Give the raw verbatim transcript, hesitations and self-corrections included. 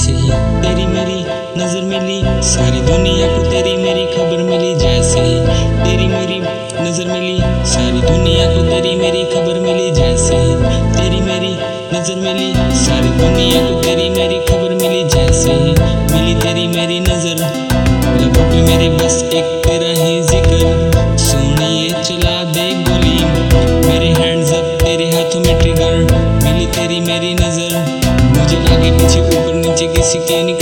जैसे ही तेरी मेरी नजर मिली, सारी दुनिया को तेरी मेरी खबर मिली। जैसे ही तेरी मेरी नजर मिली, सारी दुनिया को तेरी मेरी खबर मिली। जैसे ही तेरी मेरी नजर मिली, सारी दुनिया को तेरी मेरी खबर मिली। जैसे ही मिली तेरी मेरी नजर, लबों पे मेरे बस एक तेरा ही जिक्र। सोनिए चला दे गोली, मेरे हैंड्स अप तेरे हाथों में ट्रिगर। मिली तेरी मेरी नजर, मुझे आगे पीछे ऊपर नीचे किसी के नहीं